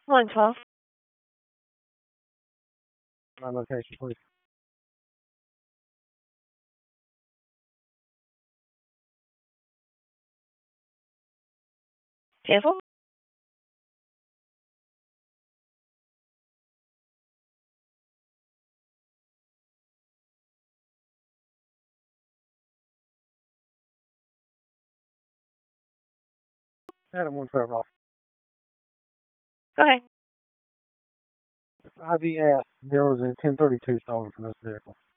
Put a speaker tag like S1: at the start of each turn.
S1: Line 12.
S2: My location, please.
S1: Cancel.
S2: Adam 1 off.
S1: Go ahead.
S2: IVS 0 1032 stolen from this vehicle.